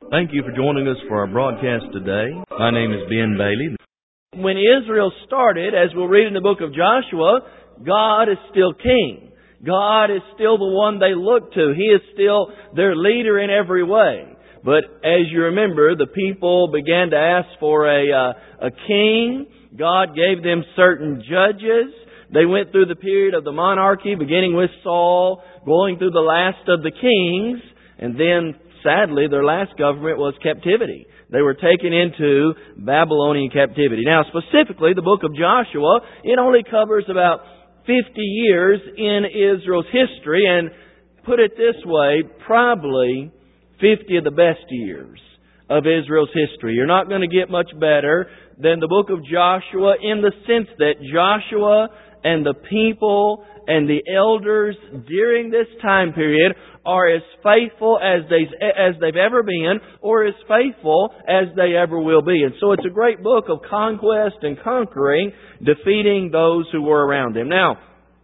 Thank you for joining us for our broadcast today. My name is Ben Bailey. When Israel started, as we'll read in the book of Joshua, God is still king. God is still the one they look to. He is still their leader in every way. But as you remember, the people began to ask for a king. God gave them certain judges. They went through the period of the monarchy, beginning with Saul, going through the last of the kings, and then, sadly, their last government was captivity. They were taken into Babylonian captivity. Now, specifically, the book of Joshua, it only covers about 50 years in Israel's history, and put it this way, probably 50 of the best years of Israel's history. You're not going to get much better than the book of Joshua in the sense that Joshua and the people and the elders during this time period are as faithful as they've ever been, or as faithful as they ever will be. And so it's a great book of conquest and conquering, defeating those who were around them. Now,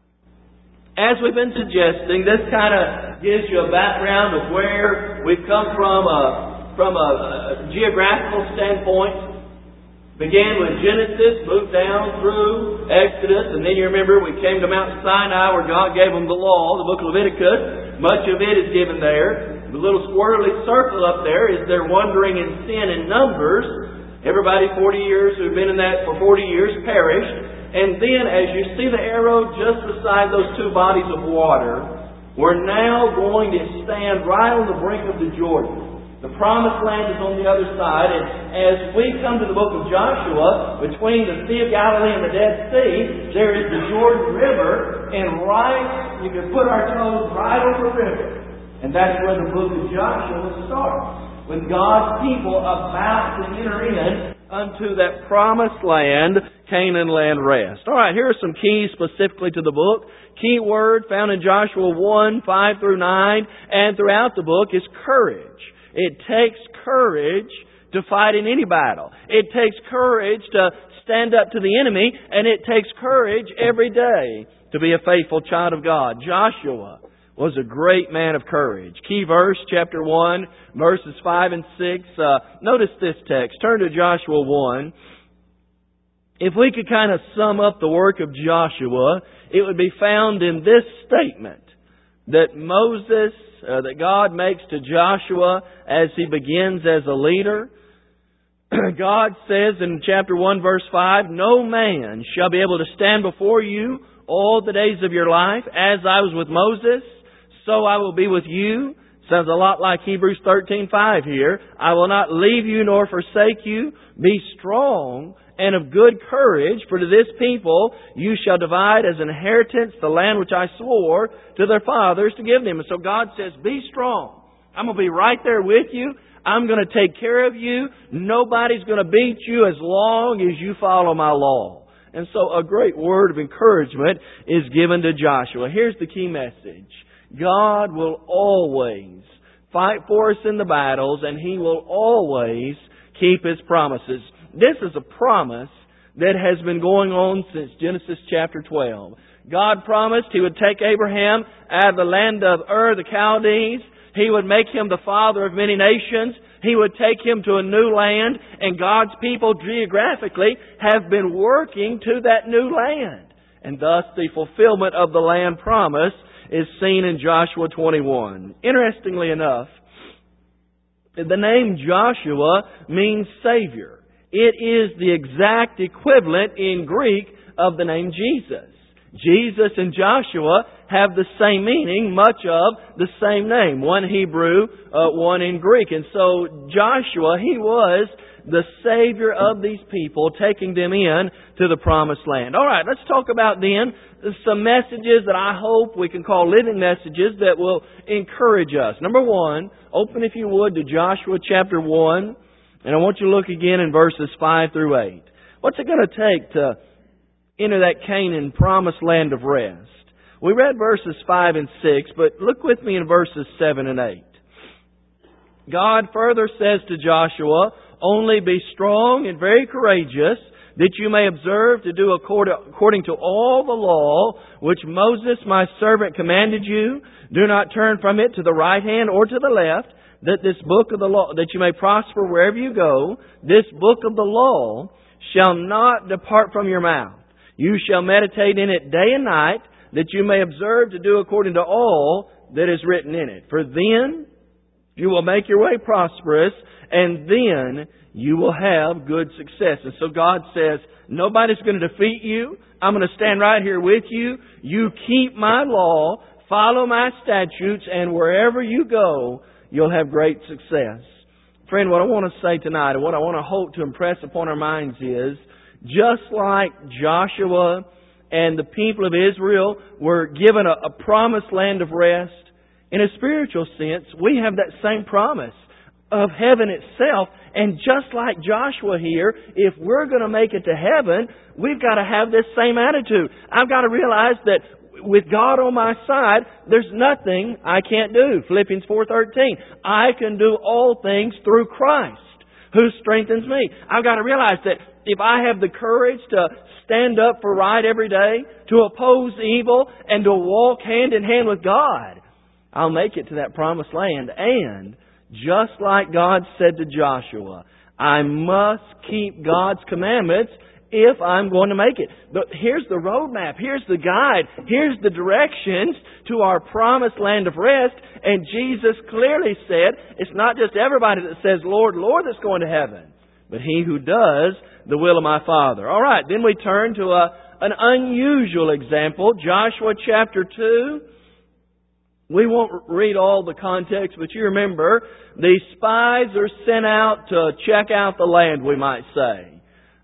as we've been suggesting, this kind of gives you a background of where we've come from a geographical standpoint. Began with Genesis, moved down through Exodus, and then you remember we came to Mount Sinai where God gave them the law, the book of Leviticus. Much of it is given there. The little squirrely circle up there is their wandering in sin in Numbers. Everybody 40 years who've been in that for 40 years perished. And then as you see the arrow just beside those two bodies of water, we're now going to stand right on the brink of the Jordan. The Promised Land is on the other side, and as we come to the book of Joshua, between the Sea of Galilee and the Dead Sea, there is the Jordan River, and right, you can put our toes right over the river. And that's where the book of Joshua starts, with God's people about to enter in unto that Promised Land, Canaan land rest. All right, here are some keys specifically to the book. Key word found in Joshua 1, 5 through 9, and throughout the book is courage. It takes courage to fight in any battle. It takes courage to stand up to the enemy, and it takes courage every day to be a faithful child of God. Joshua was a great man of courage. Key verse, chapter 1, verses 5 and 6. Notice this text. Turn to Joshua 1. If we could kind of sum up the work of Joshua, it would be found in this statement, that that God makes to Joshua as he begins as a leader. God says in chapter 1 verse 5, "No man shall be able to stand before you all the days of your life. As I was with Moses, so I will be with you." Sounds a lot like Hebrews 13:5 here. "I will not leave you nor forsake you. Be strong and of good courage, for to this people you shall divide as an inheritance the land which I swore to their fathers to give them." And so God says, be strong. I'm going to be right there with you. I'm going to take care of you. Nobody's going to beat you as long as you follow my law. And so a great word of encouragement is given to Joshua. Here's the key message. God will always fight for us in the battles, and He will always keep His promises. This is a promise that has been going on since Genesis chapter 12. God promised He would take Abraham out of the land of Ur, the Chaldees. He would make him the father of many nations. He would take him to a new land. And God's people geographically have been working to that new land. And thus the fulfillment of the land promise is seen in Joshua 21. Interestingly enough, the name Joshua means Savior. It is the exact equivalent in Greek of the name Jesus. Jesus and Joshua have the same meaning, much of the same name. One Hebrew, one in Greek. And so Joshua, he was the Savior of these people, taking them in to the Promised Land. All right, let's talk about then some messages that I hope we can call living messages that will encourage us. Number one, open if you would to Joshua chapter 1. And I want you to look again in verses 5 through 8. What's it going to take to enter that Canaan promised land of rest? We read verses 5 and 6, but look with me in verses 7 and 8. God further says to Joshua, "Only be strong and very courageous, that you may observe to do according to all the law which Moses my servant commanded you. Do not turn from it to the right hand or to the left, that this book of the law, that you may prosper wherever you go, this book of the law shall not depart from your mouth. You shall meditate in it day and night, that you may observe to do according to all that is written in it. For then you will make your way prosperous, and then you will have good success. And so God says, nobody's going to defeat you. I'm going to stand right here with you. You keep my law, follow my statutes, and wherever you go, you'll have great success. Friend, what I want to say tonight, and what I want to hope to impress upon our minds is, just like Joshua and the people of Israel were given a promised land of rest, in a spiritual sense, we have that same promise of heaven itself. And just like Joshua here, if we're going to make it to heaven, we've got to have this same attitude. I've got to realize that with God on my side, there's nothing I can't do. Philippians 4:13. I can do all things through Christ, who strengthens me. I've got to realize that if I have the courage to stand up for right every day, to oppose evil, and to walk hand in hand with God, I'll make it to that promised land. And just like God said to Joshua, I must keep God's commandments if I'm going to make it. But here's the roadmap. Here's the guide. Here's the directions to our promised land of rest. And Jesus clearly said, it's not just everybody that says, Lord, Lord, that's going to heaven, but he who does the will of my Father. All right, then we turn to an unusual example. Joshua chapter 2. We won't read all the context, but you remember, the spies are sent out to check out the land, we might say.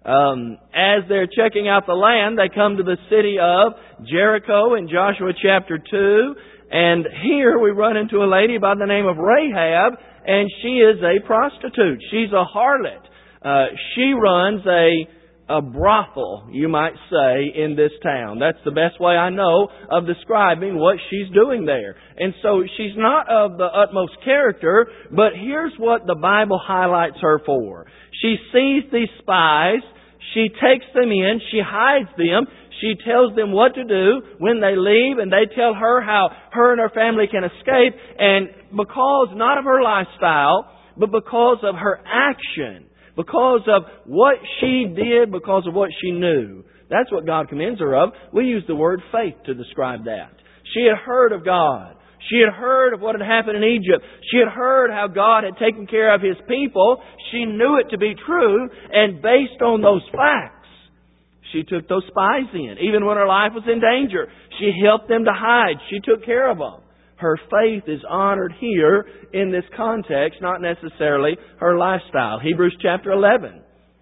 As they're checking out the land, they come to the city of Jericho in Joshua chapter 2. And here we run into a lady by the name of Rahab, and she is a prostitute. She's a harlot. She runs a brothel, you might say, in this town. That's the best way I know of describing what she's doing there. And so she's not of the utmost character, but here's what the Bible highlights her for. She sees these spies, she takes them in, she hides them, she tells them what to do when they leave, and they tell her how her and her family can escape. And because, not of her lifestyle, but because of her action, because of what she did, because of what she knew. That's what God commends her of. We use the word faith to describe that. She had heard of God. She had heard of what had happened in Egypt. She had heard how God had taken care of His people. She knew it to be true. And based on those facts, she took those spies in. Even when her life was in danger, she helped them to hide. She took care of them. Her faith is honored here in this context, not necessarily her lifestyle. Hebrews chapter 11.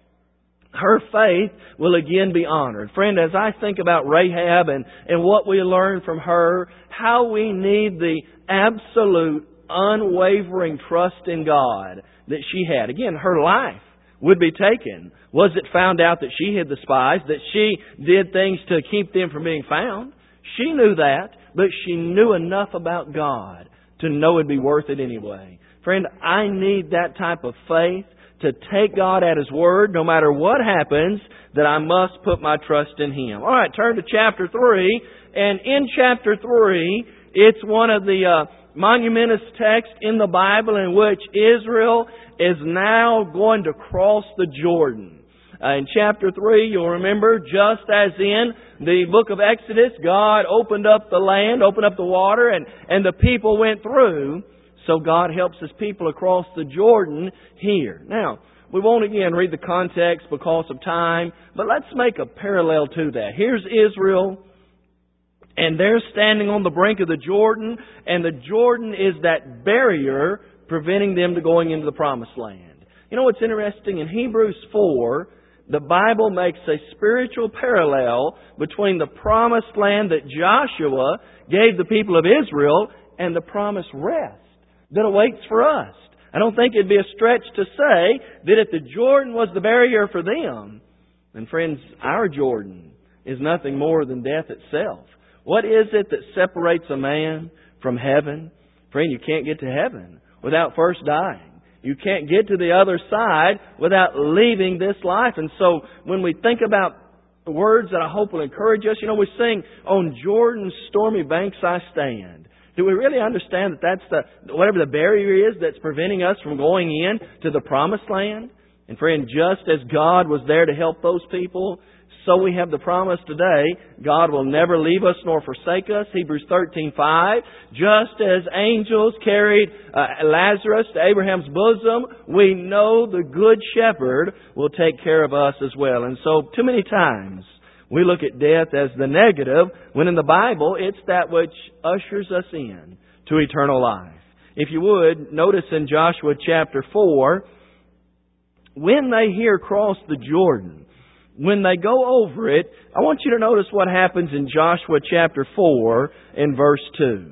Her faith will again be honored. Friend, as I think about Rahab and what we learn from her, how we need the absolute, unwavering trust in God that she had. Again, her life would be taken. Was it found out that she hid the spies, that she did things to keep them from being found? She knew that, but she knew enough about God to know it'd be worth it anyway. Friend, I need that type of faith to take God at His Word, no matter what happens, that I must put my trust in Him. All right, turn to chapter 3. And in chapter 3, it's one of the monumentous texts in the Bible in which Israel is now going to cross the Jordan. In chapter 3, you'll remember, just as in the book of Exodus, God opened up the land, opened up the water, and the people went through. So God helps His people across the Jordan here. Now, we won't again read the context because of time, but let's make a parallel to that. Here's Israel, and they're standing on the brink of the Jordan, and the Jordan is that barrier preventing them to going into the Promised Land. You know what's interesting? In Hebrews 4, the Bible makes a spiritual parallel between the Promised Land that Joshua gave the people of Israel and the promised rest that awaits for us. I don't think it'd be a stretch to say that if the Jordan was the barrier for them, then friends, our Jordan is nothing more than death itself. What is it that separates a man from heaven? Friend, you can't get to heaven without first dying. You can't get to the other side without leaving this life. And so when we think about the words that I hope will encourage us, you know, we sing, "On Jordan's stormy banks I stand. Do we really understand that that's whatever the barrier is that's preventing us from going in to the promised land? And friend, just as God was there to help those people, so we have the promise today, God will never leave us nor forsake us. Hebrews 13:5. Just as angels carried Lazarus to Abraham's bosom, we know the Good Shepherd will take care of us as well. And so, too many times, we look at death as the negative, when in the Bible, it's that which ushers us in to eternal life. If you would, notice in Joshua chapter 4, when they here cross the Jordan, when they go over it, I want you to notice what happens in Joshua chapter 4 in verse 2.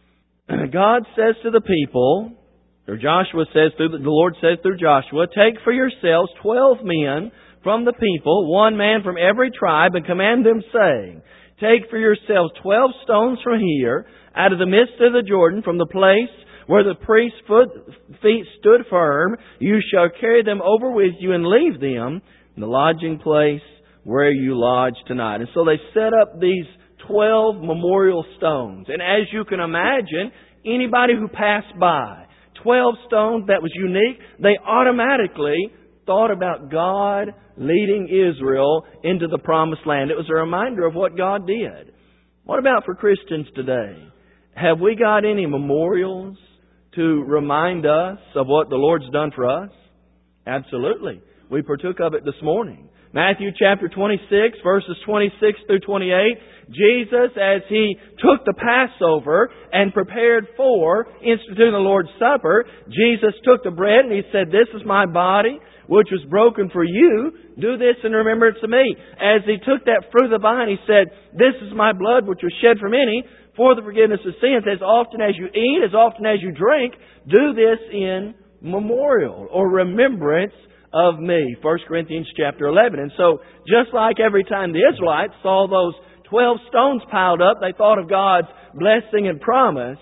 God says to the people, or Joshua says, the Lord says through Joshua, "Take for yourselves 12 men from the people, one man from every tribe, and command them, saying, Take for yourselves 12 stones from here, out of the midst of the Jordan, from the place where the priest's feet stood firm. You shall carry them over with you and leave them in the lodging place where you lodge tonight." And so they set up these 12 memorial stones. And as you can imagine, anybody who passed by, 12 stones, that was unique, they automatically thought about God leading Israel into the promised land. It was a reminder of what God did. What about for Christians today? Have we got any memorials to remind us of what the Lord's done for us? Absolutely. We partook of it this morning. Matthew chapter 26, verses 26 through 28. Jesus, as He took the Passover and prepared for instituting the Lord's Supper, Jesus took the bread and He said, "This is my body, which was broken for you. Do this in remembrance of me." As He took that fruit of the vine, He said, "This is my blood, which was shed for many, for the forgiveness of sins. As often as you eat, as often as you drink, do this in memorial," or remembrance of me. 1 Corinthians chapter 11. And so, just like every time the Israelites saw those 12 stones piled up, they thought of God's blessing and promise.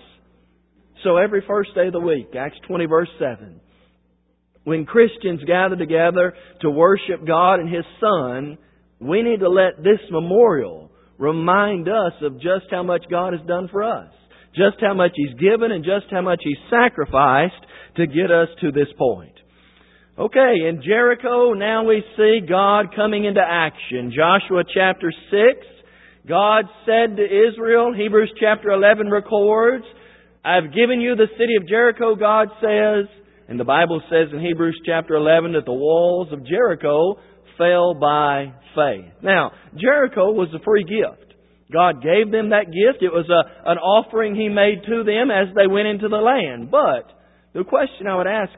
So every first day of the week, Acts 20 verse 7, when Christians gather together to worship God and His Son, we need to let this memorial remind us of just how much God has done for us, just how much He's given, and just how much He's sacrificed to get us to this point. Okay, in Jericho, now we see God coming into action. Joshua chapter 6, God said to Israel, Hebrews chapter 11 records, "I've given you the city of Jericho," God says. And the Bible says in Hebrews chapter 11 that the walls of Jericho fell by faith. Now, Jericho was a free gift. God gave them that gift. It was an offering He made to them as they went into the land. But the question I would ask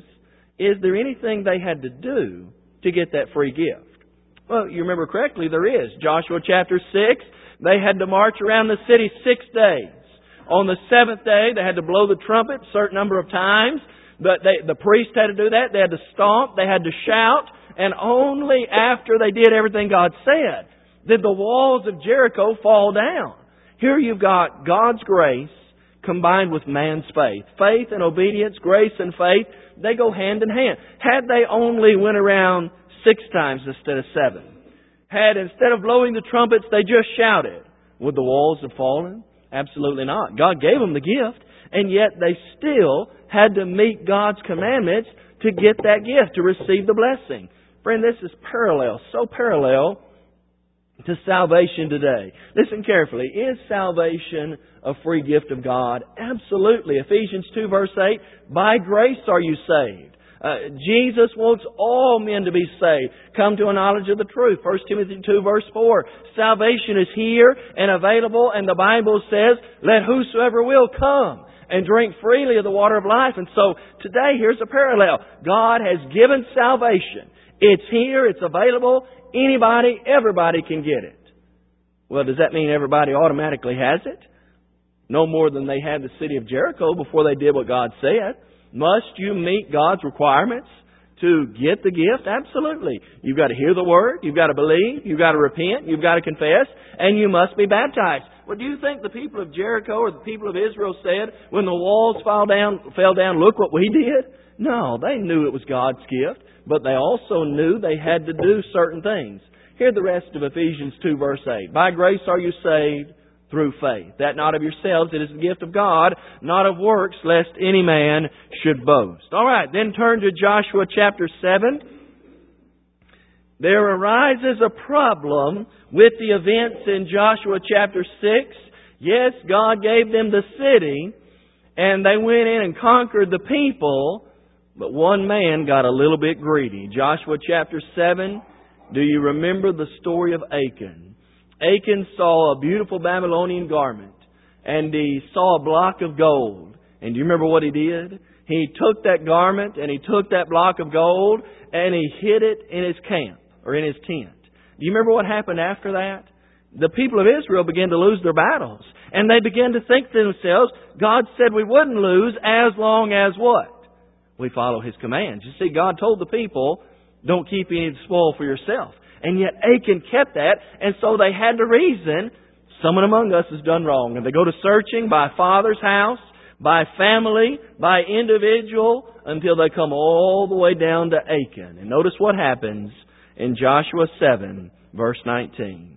is there anything they had to do to get that free gift? Well, you remember correctly, there is. Joshua chapter 6, they had to march around the city 6 days. On the 7th day, they had to blow the trumpet a certain number of times. But the priest had to do that. They had to stomp. They had to shout. And only after they did everything God said did the walls of Jericho fall down. Here you've got God's grace combined with man's faith. Faith and obedience, grace and faith, they go hand in hand. Had they only went around 6 times instead of 7, had instead of blowing the trumpets they just shouted, would the walls have fallen? Absolutely not. God gave them the gift, and yet they still had to meet God's commandments to get that gift, to receive the blessing. Friend, this is parallel, so parallel to salvation today. Listen carefully. Is salvation a free gift of God? Absolutely. Ephesians 2 verse 8, "By grace are you saved." Jesus wants all men to be saved. Come to a knowledge of the truth. 1 Timothy 2 verse 4. Salvation is here and available, and the Bible says, "Let whosoever will come and drink freely of the water of life." And so today, here's a parallel. God has given salvation. It's here, it's available. Anybody, everybody can get it. Well, does that mean everybody automatically has it? No more than they had the city of Jericho before they did what God said. Must you meet God's requirements to get the gift? Absolutely. You've got to hear the Word, you've got to believe, you've got to repent, you've got to confess, and you must be baptized. Well, do you think the people of Jericho or the people of Israel said, when the walls fell down, "Look what we did"? No, they knew it was God's gift, but they also knew they had to do certain things. Hear the rest of Ephesians 2 verse 8. "By grace are you saved through faith. That not of yourselves, it is the gift of God, not of works, lest any man should boast. All right, then turn to Joshua chapter 7. There arises a problem with the events in Joshua chapter 6. Yes, God gave them the city, and they went in and conquered the people, but one man got a little bit greedy. Joshua chapter 7, do you remember the story of Achan? Achan saw a beautiful Babylonian garment, and he saw a block of gold. And do you remember what he did? He took that garment, and he took that block of gold, and he hid it in his camp, or in his tent. Do you remember what happened after that? The people of Israel began to lose their battles. And they began to think to themselves, God said we wouldn't lose as long as what? We follow His commands. You see, God told the people, don't keep any spoil for yourself. And yet Achan kept that, and so they had to reason, someone among us has done wrong. And they go to searching by father's house, by family, by individual, until they come all the way down to Achan. And notice what happens in Joshua 7, verse 19.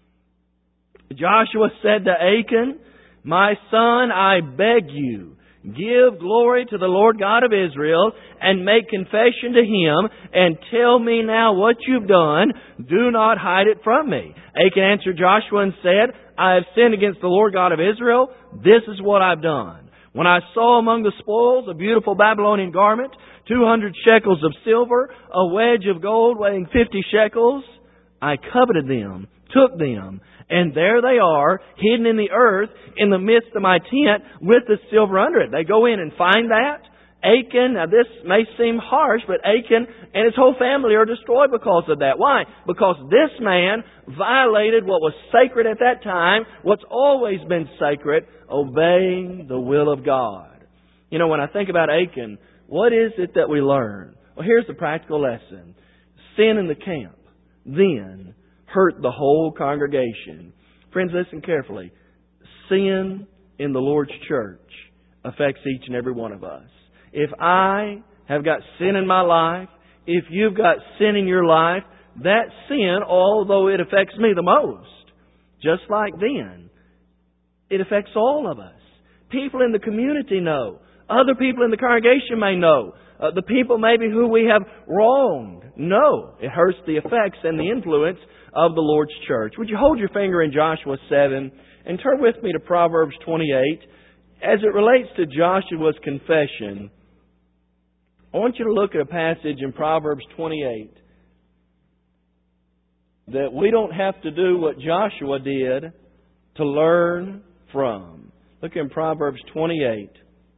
Joshua said to Achan, my son, I beg you, give glory to the Lord God of Israel and make confession to Him and tell me now what you've done. Do not hide it from me. Achan answered Joshua and said, I have sinned against the Lord God of Israel. This is what I've done. When I saw among the spoils a beautiful Babylonian garment, 200 shekels of silver, a wedge of gold weighing 50 shekels, I coveted them, took them, and there they are, hidden in the earth, in the midst of my tent, with the silver under it. They go in and find that. Achan, now this may seem harsh, but Achan and his whole family are destroyed because of that. Why? Because this man violated what was sacred at that time, what's always been sacred, obeying the will of God. You know, when I think about Achan, what is it that we learn? Well, here's the practical lesson. Sin in the camp, then, hurt the whole congregation. Friends, listen carefully. Sin in the Lord's church affects each and every one of us. If I have got sin in my life, if you've got sin in your life, that sin, although it affects me the most, just like then, it affects all of us. People in the community know. Other people in the congregation may know. The people maybe who we have wronged know. It hurts the effects and the influence of the Lord's church. Would you hold your finger in Joshua 7 and turn with me to Proverbs 28. As it relates to Joshua's confession, I want you to look at a passage in Proverbs 28 that we don't have to do what Joshua did to learn from. Look in Proverbs 28.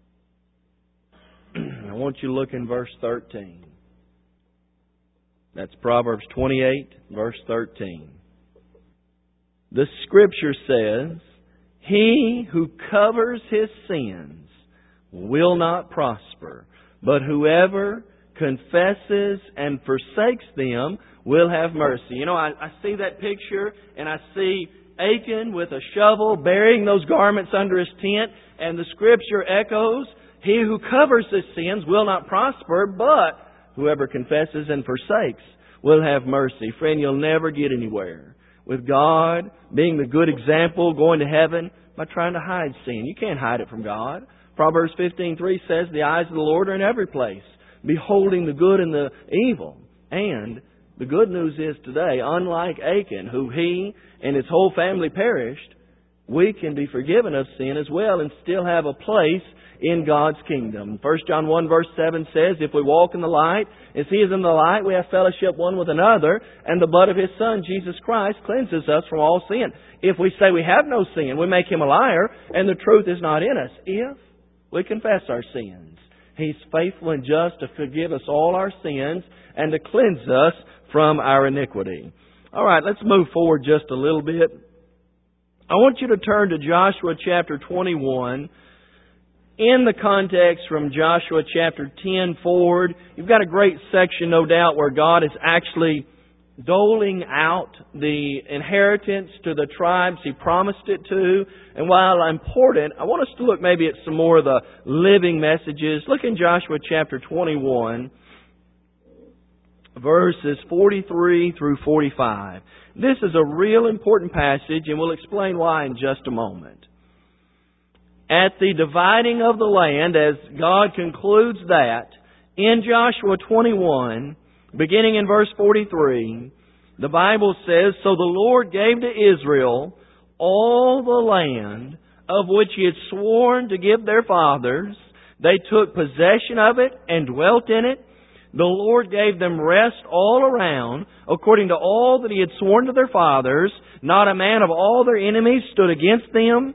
I want you to look in verse 13. That's Proverbs 28, verse 13. The Scripture says, he who covers his sins will not prosper, but whoever confesses and forsakes them will have mercy. You know, I see that picture, and I see Achan with a shovel burying those garments under his tent, and the Scripture echoes, he who covers his sins will not prosper, but whoever confesses and forsakes will have mercy. Friend, you'll never get anywhere with God being the good example, going to heaven, by trying to hide sin. You can't hide it from God. Proverbs 15:3 says, the eyes of the Lord are in every place, beholding the good and the evil. And the good news is today, unlike Achan, who he and his whole family perished, we can be forgiven of sin as well and still have a place in God's kingdom. 1 John 1 verse 7 says, if we walk in the light, as He is in the light, we have fellowship one with another, and the blood of His Son, Jesus Christ, cleanses us from all sin. If we say we have no sin, we make Him a liar, and the truth is not in us. If we confess our sins, He's faithful and just to forgive us all our sins and to cleanse us from our iniquity. All right, let's move forward just a little bit. I want you to turn to Joshua chapter 21. In the context from Joshua chapter 10 forward, you've got a great section, no doubt, where God is actually doling out the inheritance to the tribes He promised it to. And while important, I want us to look maybe at some more of the living messages. Look in Joshua chapter 21, verses 43 through 45. This is a real important passage, and we'll explain why in just a moment. At the dividing of the land, as God concludes that, in Joshua 21, beginning in verse 43, the Bible says, "So the Lord gave to Israel all the land of which He had sworn to give their fathers. They took possession of it and dwelt in it. The Lord gave them rest all around, according to all that He had sworn to their fathers. Not a man of all their enemies stood against them.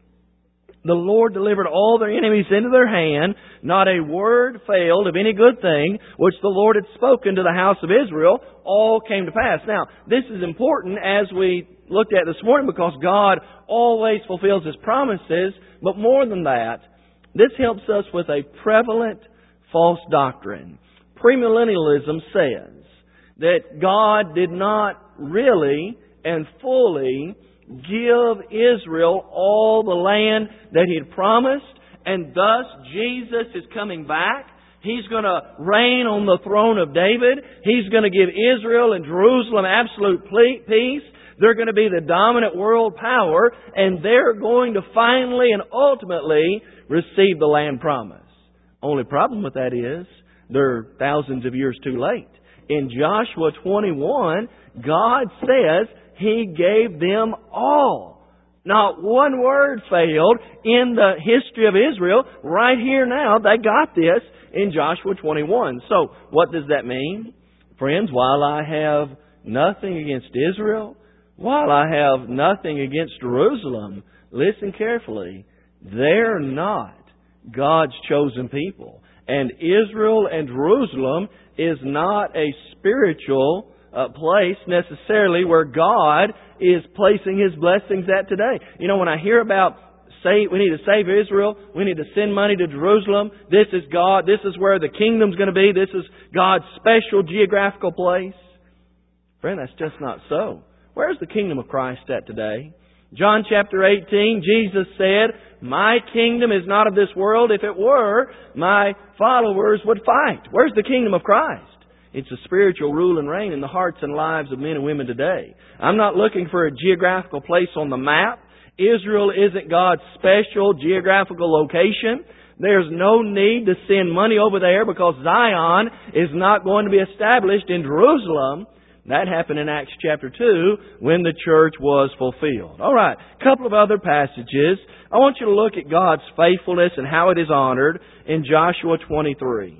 The Lord delivered all their enemies into their hand. Not a word failed of any good thing which the Lord had spoken to the house of Israel. All came to pass." Now, this is important as we looked at this morning, because God always fulfills His promises. But more than that, this helps us with a prevalent false doctrine. Premillennialism says that God did not really and fully give Israel all the land that He had promised, and thus Jesus is coming back. He's going to reign on the throne of David. He's going to give Israel and Jerusalem absolute peace. They're going to be the dominant world power, and they're going to finally and ultimately receive the land promise. Only problem with that is they're thousands of years too late. In Joshua 21, God says He gave them all. Not one word failed in the history of Israel. Right here now, they got this in Joshua 21. So, what does that mean? Friends, while I have nothing against Israel, while I have nothing against Jerusalem, listen carefully, they're not God's chosen people. And Israel and Jerusalem is not a spiritual place necessarily where God is placing His blessings at today. You know, when I hear about we need to save Israel, we need to send money to Jerusalem, this is God, this is where the kingdom's going to be, this is God's special geographical place. Friend, that's just not so. Where's the kingdom of Christ at today? John chapter 18, Jesus said, "My kingdom is not of this world. If it were, my followers would fight." Where's the kingdom of Christ? It's a spiritual rule and reign in the hearts and lives of men and women today. I'm not looking for a geographical place on the map. Israel isn't God's special geographical location. There's no need to send money over there because Zion is not going to be established in Jerusalem. That happened in Acts chapter 2 when the church was fulfilled. All right, a couple of other passages. I want you to look at God's faithfulness and how it is honored in Joshua 23.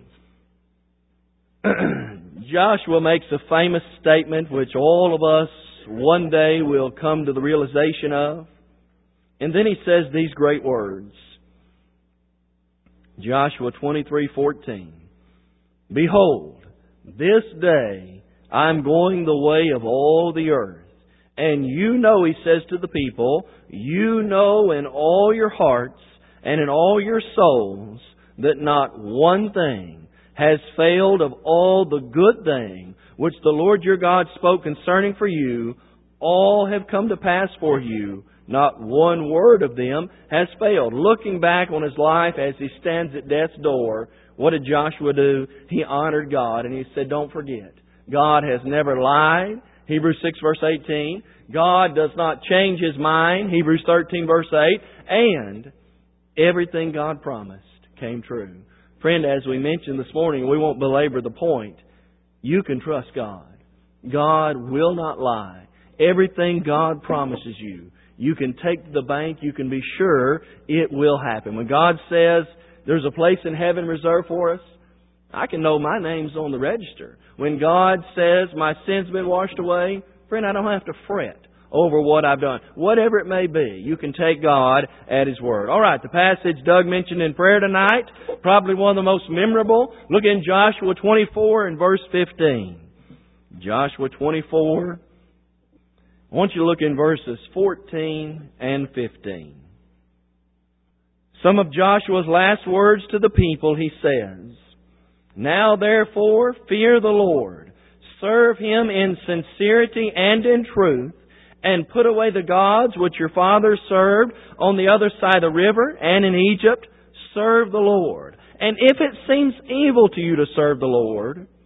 Joshua makes a famous statement which all of us one day will come to the realization of. And then he says these great words. Joshua 23:14. "Behold, this day I am going the way of all the earth. And you know," he says to the people, "you know in all your hearts and in all your souls that not one thing has failed of all the good thing which the Lord your God spoke concerning for you. All have come to pass for you. Not one word of them has failed." Looking back on his life as he stands at death's door, what did Joshua do? He honored God and he said, don't forget, God has never lied. Hebrews 6 verse 18. God does not change His mind. Hebrews 13 verse 8. And everything God promised came true. Friend, as we mentioned this morning, we won't belabor the point. You can trust God. God will not lie. Everything God promises you, you can take to the bank. You can be sure it will happen. When God says there's a place in heaven reserved for us, I can know my name's on the register. When God says my sin's been washed away, friend, I don't have to fret over what I've done. Whatever it may be, you can take God at His word. All right, the passage Doug mentioned in prayer tonight, probably one of the most memorable. Look in Joshua 24 and verse 15. Joshua 24. I want you to look in verses 14 and 15. Some of Joshua's last words to the people, he says, "Now therefore fear the Lord, serve Him in sincerity and in truth, and put away the gods which your fathers served on the other side of the river and in Egypt. Serve the Lord. And if it seems evil to you to serve the Lord,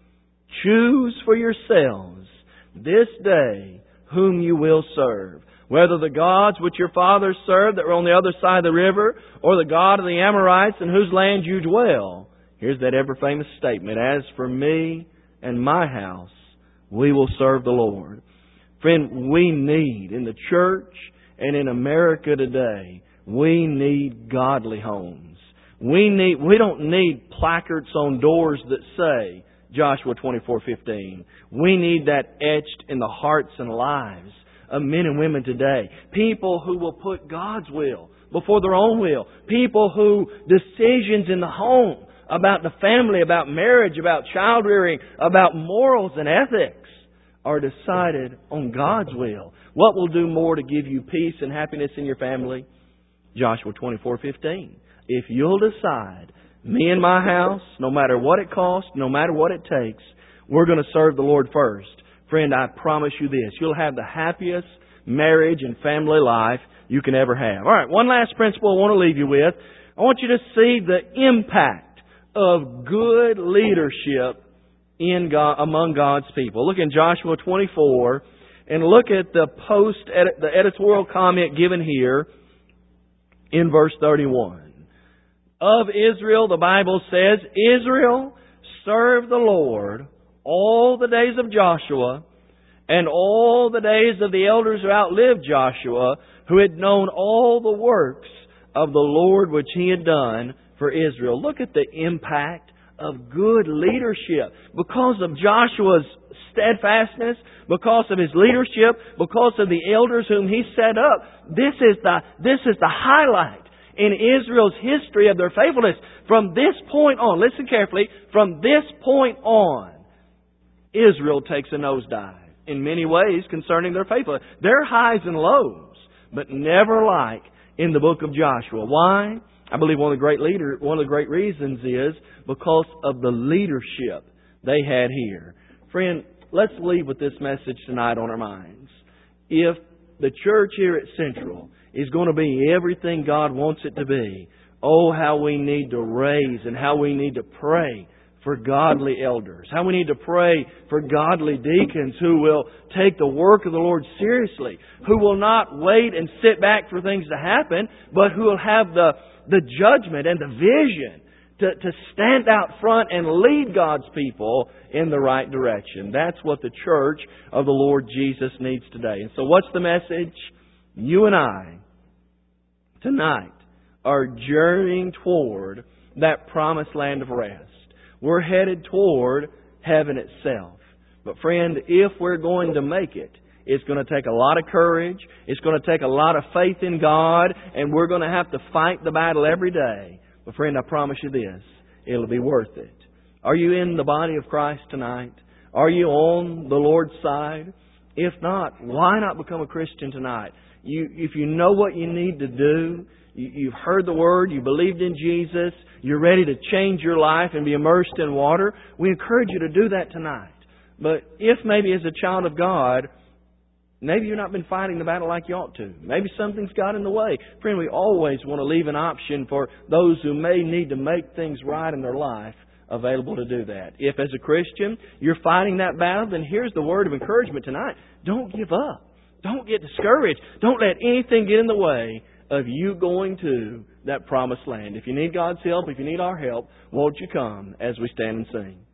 Choose for yourselves this day whom you will serve, whether the gods which your fathers served that were on the other side of the river, or the God of the Amorites in whose land you dwell. Here's that ever-famous statement, as for me and my house, we will serve the Lord. Friend, we need, in the church and in America today, we need godly homes. We don't need placards on doors that say Joshua 24:15. We need that etched in the hearts and lives of men and women today. People who will put God's will before their own will. People who decisions in the home about the family, about marriage, about child rearing, about morals and ethics are decided on God's will. What will do more to give you peace and happiness in your family? Joshua 24:15. If you'll decide, me and my house, no matter what it costs, no matter what it takes, we're going to serve the Lord first. Friend, I promise you this. You'll have the happiest marriage and family life you can ever have. All right, one last principle I want to leave you with. I want you to see the impact of good leadership among God's people. Look in Joshua 24 and look at the editorial comment given here in verse 31. Of Israel, the Bible says, Israel served the Lord all the days of Joshua and all the days of the elders who outlived Joshua, who had known all the works of the Lord which He had done for Israel. Look at the impact of good leadership. Because of Joshua's steadfastness, because of his leadership, because of the elders whom he set up, this is the highlight in Israel's history of their faithfulness. From this point on, listen carefully, from this point on, Israel takes a nosedive in many ways concerning their faithfulness. There are highs and lows, but never like in the book of Joshua. Why? I believe one of the great reasons is because of the leadership they had here. Friend, let's leave with this message tonight on our minds. If the church here at Central is going to be everything God wants it to be, oh, how we need to raise and how we need to pray for godly elders. How we need to pray for godly deacons who will take the work of the Lord seriously, who will not wait and sit back for things to happen, but who will have the judgment and the vision to stand out front and lead God's people in the right direction. That's what the church of the Lord Jesus needs today. And so what's the message? You and I, tonight, are journeying toward that promised land of rest. We're headed toward heaven itself. But friend, if we're going to make it, it's going to take a lot of courage. It's going to take a lot of faith in God. And we're going to have to fight the battle every day. But friend, I promise you this, it'll be worth it. Are you in the body of Christ tonight? Are you on the Lord's side? If not, why not become a Christian tonight? If you know what you need to do, you've heard the Word, you believed in Jesus, you're ready to change your life and be immersed in water, we encourage you to do that tonight. But if maybe as a child of God, maybe you've not been fighting the battle like you ought to. Maybe something's got in the way. Friend, we always want to leave an option for those who may need to make things right in their life available to do that. If as a Christian you're fighting that battle, then here's the word of encouragement tonight. Don't give up. Don't get discouraged. Don't let anything get in the way of you going to that promised land. If you need God's help, if you need our help, won't you come as we stand and sing?